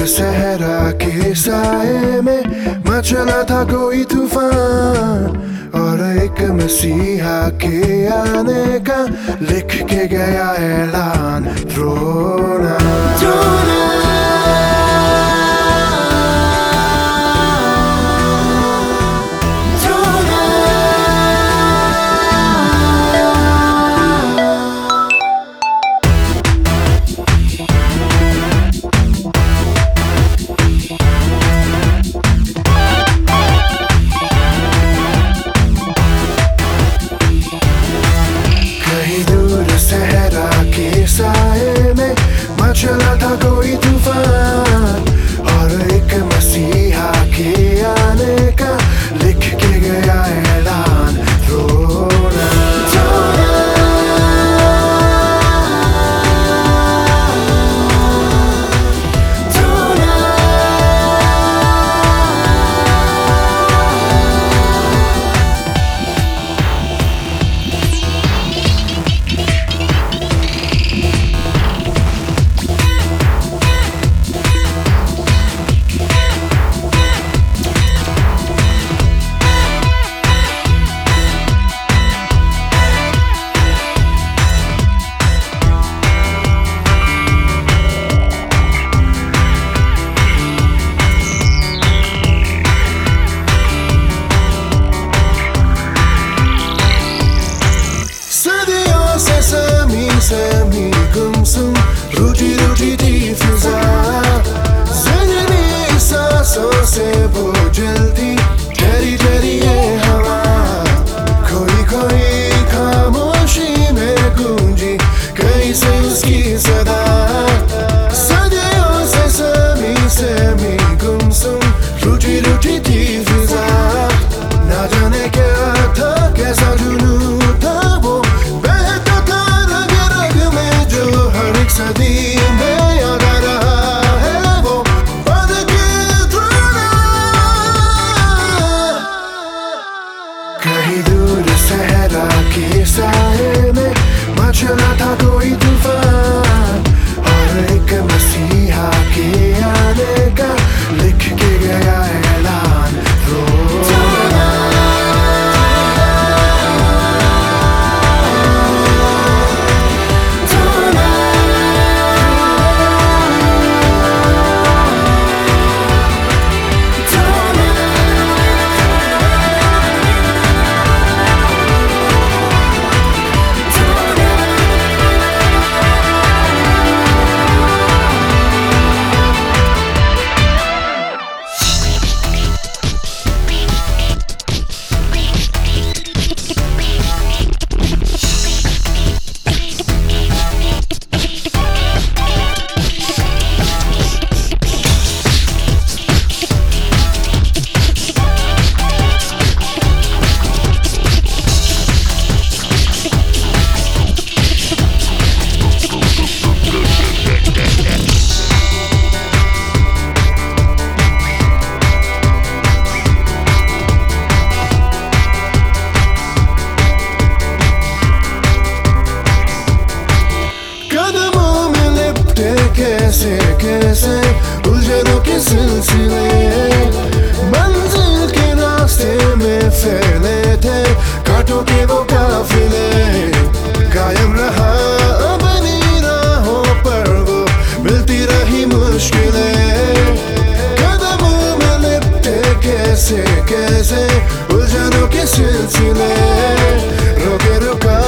सहरा के साए में मचला था कोई तूफान, और एक मसीहा के आने का लिख के गया ऐलान। रोना सहरा के साए में मचला था कोई तूफान, और एक मसीहा के आने का लिख के गया ऐलान। रोना समी गुमसुम रूठी रूठी थी फिजा, ज़िंदगी सांसों से वो जलती ठहरी ठहरी ये हवा। खोई खोई खामोशी में गूंजी कैसे उसकी सदा, सदियों से समी गुमसुम रूठी रूठी थी फिजा। ना जाने क्या था, कैसा जुनून था वो, सदी में याद आ रहा है वो पद की धुना। कहीं दूर सहरा के साए में मचला था कोई तूफान, और एक मसीहा के आने का लिख के गया ऐलान। कैसे कैसे उलझनों के सिलसिले मंजिल के रास्ते में फैले थे, कांटों के वो काफिले। कायम रहा अपनी राहों पर वो मिलती रही मुश्किलें, कदमों में लिपटे कैसे कैसे उलझनों के सिलसिले। रोके रुका